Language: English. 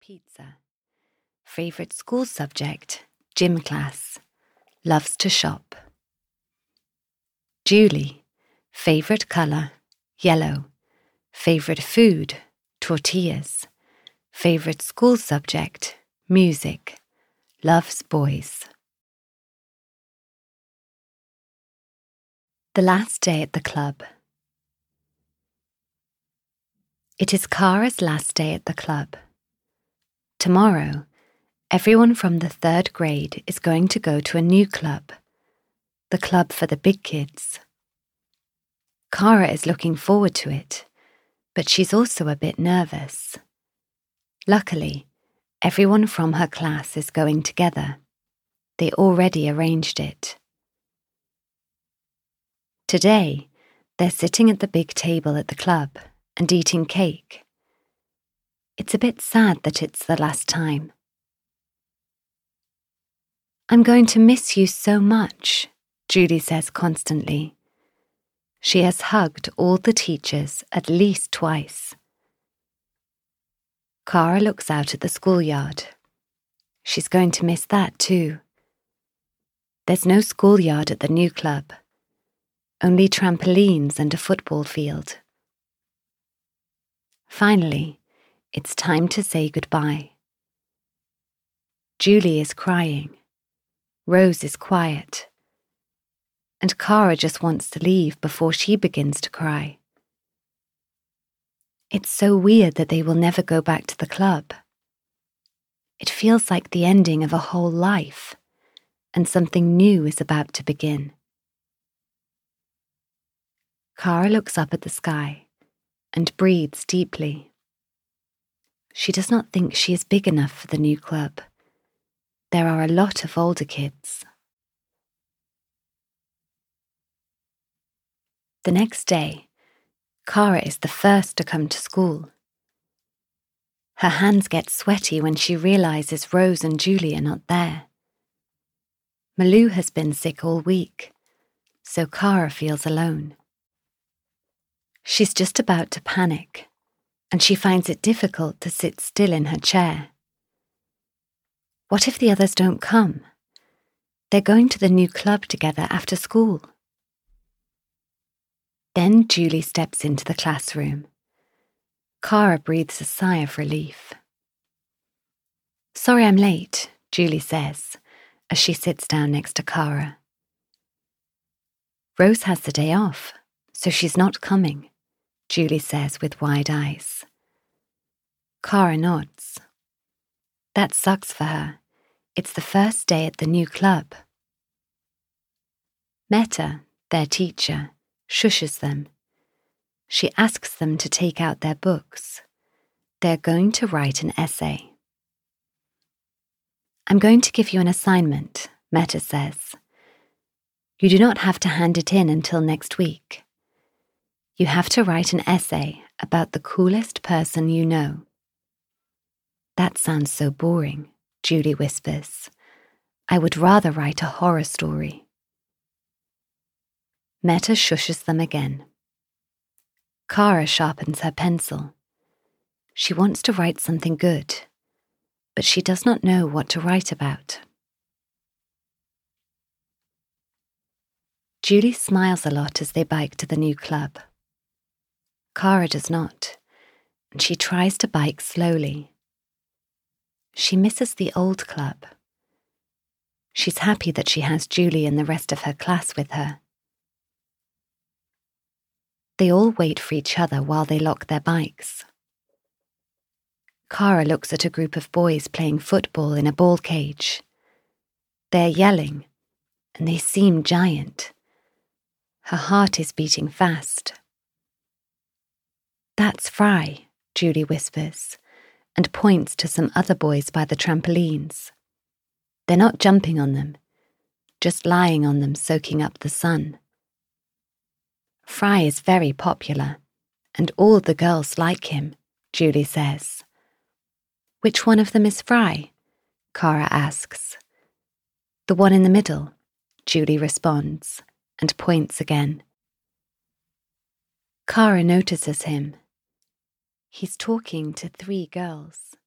pizza. Favorite school subject, gym class. Loves to shop. Julie, favorite color, yellow. Favorite food, tortillas. Favorite school subject, music. Loves boys. The last day at the club. It is Kara's last day at the club. Tomorrow, everyone from the 3rd grade is going to go to a new club, the club for the big kids. Kara is looking forward to it, but she's also a bit nervous. Luckily, everyone from her class is going together. They already arranged it. Today, they're sitting at the big table at the club and eating cake. It's a bit sad that it's the last time. I'm going to miss you so much, Julie says constantly. She has hugged all the teachers at least twice. Kara looks out at the schoolyard. She's going to miss that too. There's no schoolyard at the new club, only trampolines and a football field. Finally, it's time to say goodbye. Julie is crying. Rose is quiet. And Kara just wants to leave before she begins to cry. It's so weird that they will never go back to the club. It feels like the ending of a whole life, and something new is about to begin. Kara looks up at the sky and breathes deeply. She does not think she is big enough for the new club. There are a lot of older kids. The next day, Kara is the first to come to school. Her hands get sweaty when she realizes Rose and Julie are not there. Malou has been sick all week, so Kara feels alone. She's just about to panic, and she finds it difficult to sit still in her chair. What if the others don't come? They're going to the new club together after school. Then Julie steps into the classroom. Kara breathes a sigh of relief. Sorry I'm late, Julie says, as she sits down next to Kara. Rose has the day off, so she's not coming, Julie says with wide eyes. Kara nods. That sucks for her. It's the first day at the new club. Meta, their teacher, shushes them. She asks them to take out their books. They're going to write an essay. I'm going to give you an assignment, Meta says. You do not have to hand it in until next week. You have to write an essay about the coolest person you know. That sounds so boring, Julie whispers. I would rather write a horror story. Meta shushes them again. Kara sharpens her pencil. She wants to write something good, but she does not know what to write about. Julie smiles a lot as they bike to the new club. Kara does not, and she tries to bike slowly. She misses the old club. She's happy that she has Julie and the rest of her class with her. They all wait for each other while they lock their bikes. Kara looks at a group of boys playing football in a ball cage. They're yelling, and they seem giant. Her heart is beating fast. That's Fry, Julie whispers, and points to some other boys by the trampolines. They're not jumping on them, just lying on them soaking up the sun. Fry is very popular, and all the girls like him, Julie says. Which one of them is Fry? Kara asks. The one in the middle, Julie responds, and points again. Kara notices him. He's talking to 3 girls.